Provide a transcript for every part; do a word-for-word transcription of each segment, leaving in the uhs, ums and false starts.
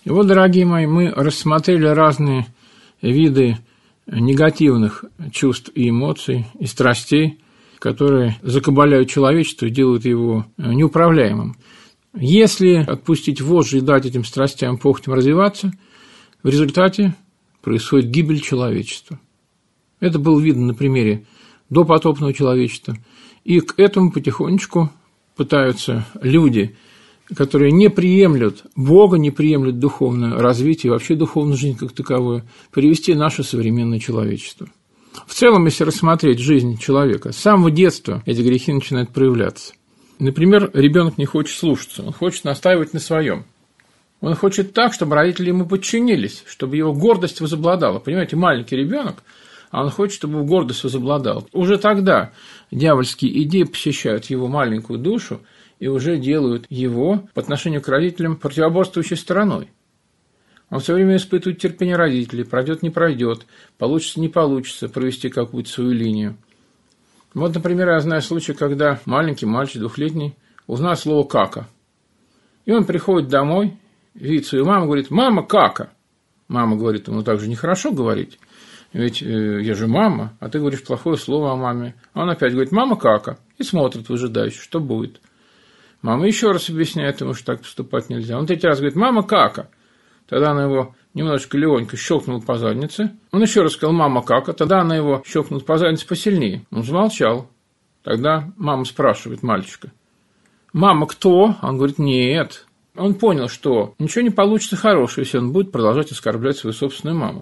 И вот, дорогие мои, мы рассмотрели разные виды негативных чувств и эмоций, и страстей, которые закабаляют человечество и делают его неуправляемым. Если отпустить вожжи и дать этим страстям, похотям развиваться, в результате происходит гибель человечества. Это было видно на примере допотопного человечества. И к этому потихонечку пытаются люди, которые не приемлют Бога, не приемлют духовное развитие, вообще духовную жизнь как таковую, привести наше современное человечество. В целом, если рассмотреть жизнь человека, с самого детства эти грехи начинают проявляться. Например, ребенок не хочет слушаться, он хочет настаивать на своем. Он хочет так, чтобы родители ему подчинились, чтобы его гордость возобладала. Понимаете, маленький ребенок, а он хочет, чтобы его гордость возобладала. Уже тогда дьявольские идеи посещают его маленькую душу и уже делают его по отношению к родителям противоборствующей стороной. Он все время испытывает терпение родителей, пройдет, не пройдет, получится, не получится провести какую-то свою линию. Вот, например, я знаю случай, когда маленький мальчик, двухлетний, узнал слово «кака». И он приходит домой, видит свою маму, говорит: «Мама, кака». Мама говорит ему: «Так же нехорошо говорить, ведь э, я же мама, а ты говоришь плохое слово о маме». А он опять говорит: «Мама, кака», и смотрит выжидающе, что будет. Мама еще раз объясняет ему, что так поступать нельзя. Он третий раз говорит: «Мама, кака». Тогда она его немножечко легонько щелкнула по заднице. Он еще раз сказал: «Мама, кака». Тогда она его щелкнула по заднице посильнее. Он замолчал. Тогда мама спрашивает мальчика: «Мама, кто?» Он говорит: «Нет». Он понял, что ничего не получится хорошего, если он будет продолжать оскорблять свою собственную маму.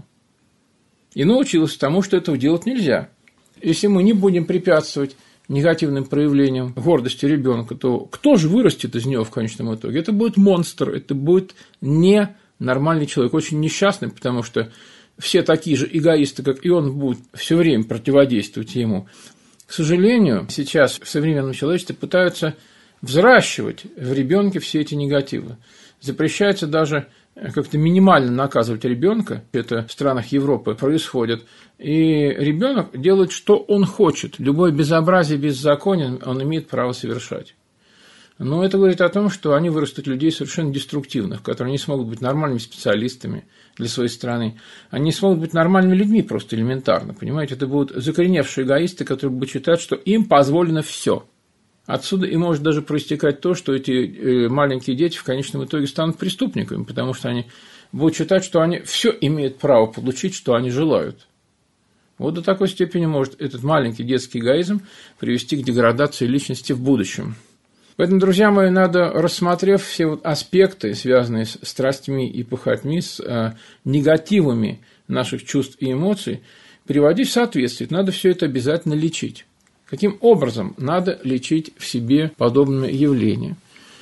И научился тому, что этого делать нельзя. Если мы не будем препятствовать негативным проявлениям гордости ребенка, то кто же вырастет из него в конечном итоге? Это будет монстр, это будет ненормальный человек, очень несчастный, потому что все такие же эгоисты, как и он, будут все время противодействовать ему. К сожалению, сейчас в современном человечестве пытаются взращивать в ребенке все эти негативы. Запрещается даже как-то минимально наказывать ребенка. Это в странах Европы происходит. И ребенок делает, что он хочет. Любое безобразие, беззаконие он имеет право совершать. Но это говорит о том, что они вырастут людей совершенно деструктивных, которые не смогут быть нормальными специалистами для своей страны. Они не смогут быть нормальными людьми просто элементарно. Понимаете, это будут закореневшие эгоисты, которые будут считать, что им позволено все. Отсюда и может даже проистекать то, что эти маленькие дети в конечном итоге станут преступниками, потому что они будут считать, что они все имеют право получить, что они желают. Вот до такой степени может этот маленький детский эгоизм привести к деградации личности в будущем. Поэтому, друзья мои, надо, рассмотрев все вот аспекты, связанные с страстями и похотьми, с э, негативами наших чувств и эмоций, приводить в соответствие. Надо все это обязательно лечить. Каким образом надо лечить в себе подобные явления?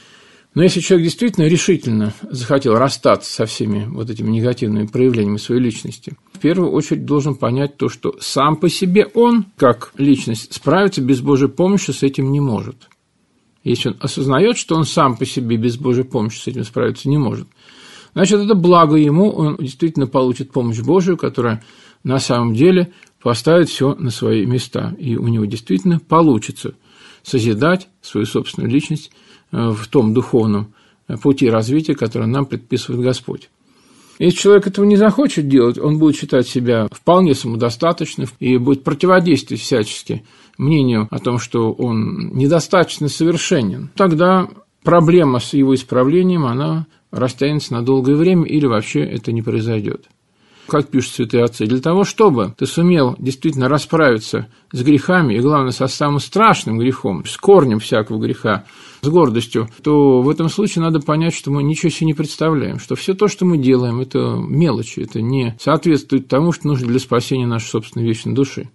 Но если человек действительно решительно захотел расстаться со всеми вот этими негативными проявлениями своей личности, в первую очередь должен понять то, что сам по себе он, как личность, справиться без Божьей помощи с этим не может. Если он осознает, что он сам по себе без Божьей помощи с этим справиться не может, значит, это благо ему, он действительно получит помощь Божию, которая на самом деле поставит все на свои места, и у него действительно получится созидать свою собственную личность в том духовном пути развития, который нам предписывает Господь. Если человек этого не захочет делать, он будет считать себя вполне самодостаточным и будет противодействовать всячески мнению о том, что он недостаточно совершенен. Тогда проблема с его исправлением, она растянется на долгое время или вообще это не произойдет. Как пишут святые отцы, для того, чтобы ты сумел действительно расправиться с грехами, и, главное, со самым страшным грехом, с корнем всякого греха, с гордостью, то в этом случае надо понять, что мы ничего себе не представляем, что все то, что мы делаем, это мелочи, это не соответствует тому, что нужно для спасения нашей собственной вечной души.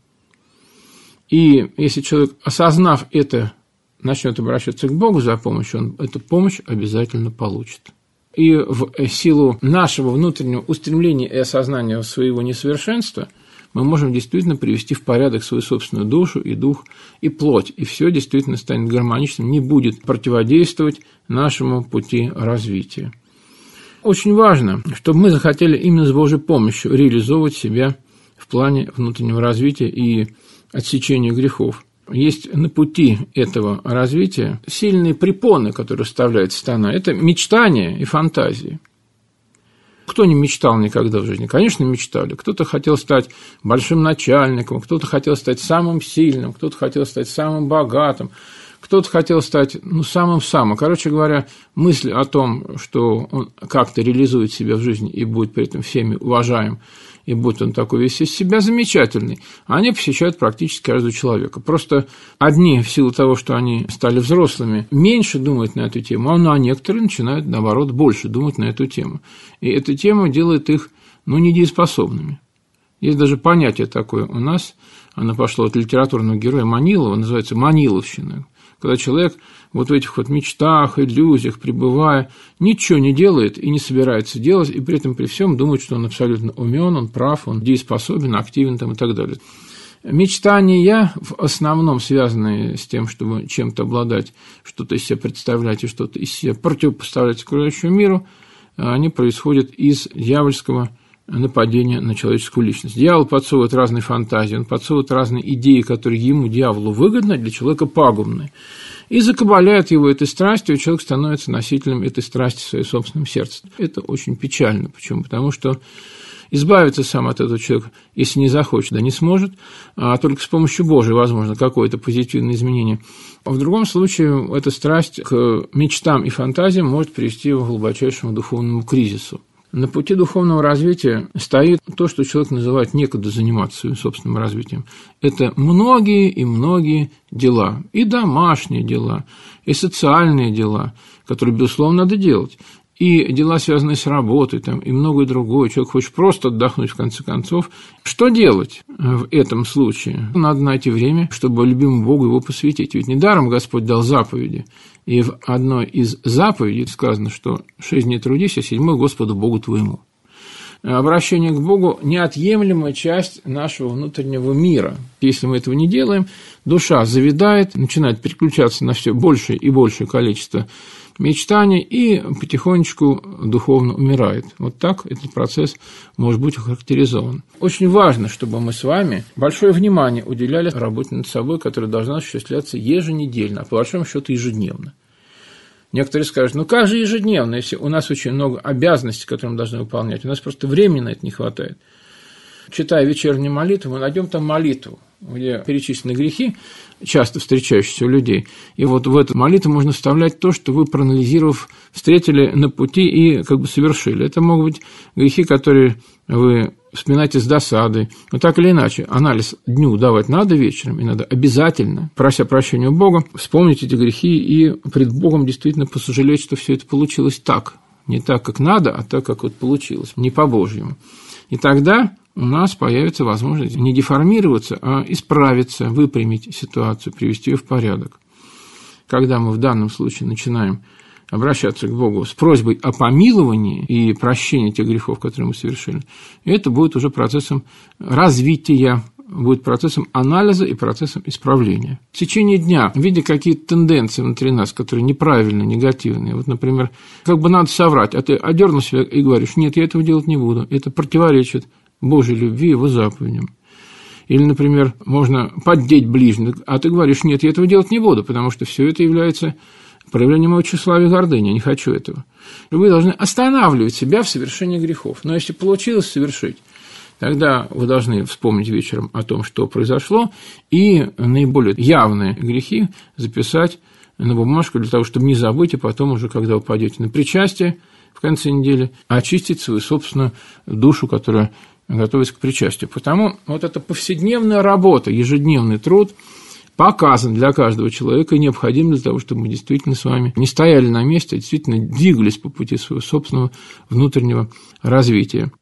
И если человек, осознав это, начнет обращаться к Богу за помощью, он эту помощь обязательно получит. И в силу нашего внутреннего устремления и осознания своего несовершенства мы можем действительно привести в порядок свою собственную душу и дух, и плоть, и все действительно станет гармоничным, не будет противодействовать нашему пути развития. Очень важно, чтобы мы захотели именно с Божьей помощью реализовывать себя в плане внутреннего развития и отсечения грехов. Есть на пути этого развития сильные препоны, которые вставляет сатана. Это мечтания и фантазии. Кто не мечтал никогда в жизни? Конечно, мечтали. Кто-то хотел стать большим начальником, кто-то хотел стать самым сильным, кто-то хотел стать самым богатым, кто-то хотел стать, ну, самым-самым. Короче говоря, мысль о том, что он как-то реализует себя в жизни и будет при этом всеми уважаем, и будет он такой весь из себя замечательный, они посещают практически каждого человека. Просто одни, в силу того, что они стали взрослыми, меньше думают на эту тему, а некоторые начинают, наоборот, больше думать на эту тему. И эта тема делает их, ну, недееспособными. Есть даже понятие такое у нас, оно пошло от литературного героя Манилова, называется «маниловщина». Когда человек вот в этих вот мечтах, иллюзиях, пребывая, ничего не делает и не собирается делать, и при этом при всем думает, что он абсолютно умен, он прав, он дееспособен, активен там, и так далее. Мечтания, в основном связанные с тем, чтобы чем-то обладать, что-то из себя представлять и что-то из себя противопоставлять окружающему миру, они происходят из дьявольского нападения на человеческую личность. Дьявол подсовывает разные фантазии, он подсовывает разные идеи, которые ему, дьяволу, выгодны, для человека пагубны. И закабаляет его этой страстью, и человек становится носителем этой страсти в своем собственном сердце. Это очень печально. Почему? Потому что избавиться сам от этого человека, если не захочет, да не сможет, а только с помощью Божией возможно какое-то позитивное изменение. А в другом случае эта страсть к мечтам и фантазиям может привести его к глубочайшему духовному кризису. На пути духовного развития стоит то, что человек называет некогда заниматься своим собственным развитием. Это многие и многие дела, и домашние дела, и социальные дела, которые, безусловно, надо делать, и дела, связанные с работой, там, и многое другое. Человек хочет просто отдохнуть, в конце концов. Что делать в этом случае? Надо найти время, чтобы любимому Богу его посвятить. Ведь недаром Господь дал заповеди. И в одной из заповедей сказано, что шесть дней трудись, а седьмой Господу Богу твоему. Обращение к Богу – неотъемлемая часть нашего внутреннего мира. Если мы этого не делаем, душа завядает, начинает переключаться на все большее и большее количество мечтаний и потихонечку духовно умирает. Вот так этот процесс может быть охарактеризован. Очень важно, чтобы мы с вами большое внимание уделяли работе над собой, которая должна осуществляться еженедельно, а по большому счету ежедневно. Некоторые скажут, ну как же ежедневно, если у нас очень много обязанностей, которые мы должны выполнять, у нас просто времени на это не хватает. Читая вечернюю молитву, мы найдем там молитву, где перечислены грехи, часто встречающиеся у людей. И вот в эту молитву можно вставлять то, что вы, проанализировав, встретили на пути и как бы совершили. Это могут быть грехи, которые вы вспоминаете с досадой. Но так или иначе, анализ дню давать надо вечером, и надо обязательно, прося прощения у Бога, вспомнить эти грехи и пред Богом действительно посожалеть, что все это получилось так. Не так, как надо, а так, как вот получилось, не по-божьему. И тогда у нас появится возможность не деформироваться, а исправиться, выпрямить ситуацию, привести ее в порядок. Когда мы в данном случае начинаем обращаться к Богу с просьбой о помиловании и прощении тех грехов, которые мы совершили, это будет уже процессом развития, будет процессом анализа и процессом исправления. В течение дня, видя какие-то тенденции внутри нас, которые неправильные, негативные, вот, например, как бы надо соврать, а ты одернул себя и говоришь, нет, я этого делать не буду, это противоречит Божьей любви и его заповедям. Или, например, можно поддеть ближнего, а ты говоришь, нет, я этого делать не буду, потому что все это является проявлением моего тщеславия и гордыни, я не хочу этого. Вы должны останавливать себя в совершении грехов. Но если получилось совершить, тогда вы должны вспомнить вечером о том, что произошло, и наиболее явные грехи записать на бумажку для того, чтобы не забыть, и потом уже, когда вы пойдете на причастие в конце недели, очистить свою собственную душу, которая готовится к причастию. Потому вот эта повседневная работа, ежедневный труд показан для каждого человека и необходим для того, чтобы мы действительно с вами не стояли на месте, а действительно двигались по пути своего собственного внутреннего развития.